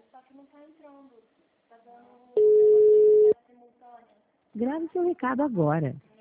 só que não tá entrando. Tá dando simultâneo. Grave seu recado agora.